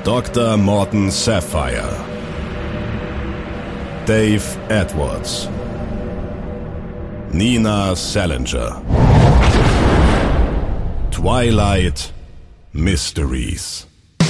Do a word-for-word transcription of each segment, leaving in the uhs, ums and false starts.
Doktor Morton Sapphire, Dave Edwards, Nina Salinger, Twilight Mysteries.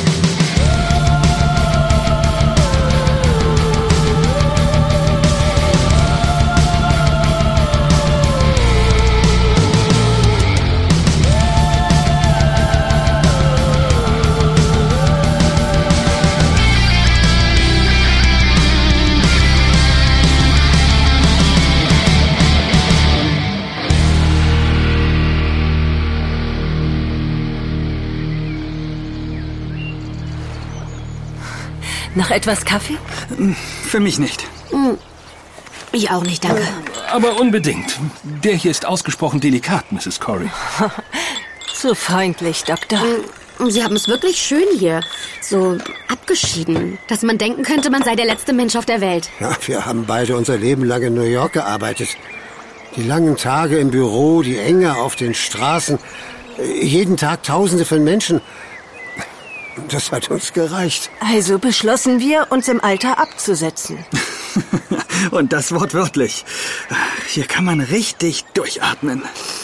Noch etwas Kaffee? Für mich nicht. Ich auch nicht, danke. Aber unbedingt. Der hier ist ausgesprochen delikat, Misses Corey. So freundlich, Doktor. Sie haben es wirklich schön hier. So abgeschieden. Dass man denken könnte, man sei der letzte Mensch auf der Welt. Ja, wir haben beide unser Leben lang in New York gearbeitet. Die langen Tage im Büro, die Enge auf den Straßen. Jeden Tag Tausende von Menschen. Das hat uns gereicht. Also beschlossen wir, uns im Alter abzusetzen. Und das wortwörtlich. Hier kann man richtig durchatmen.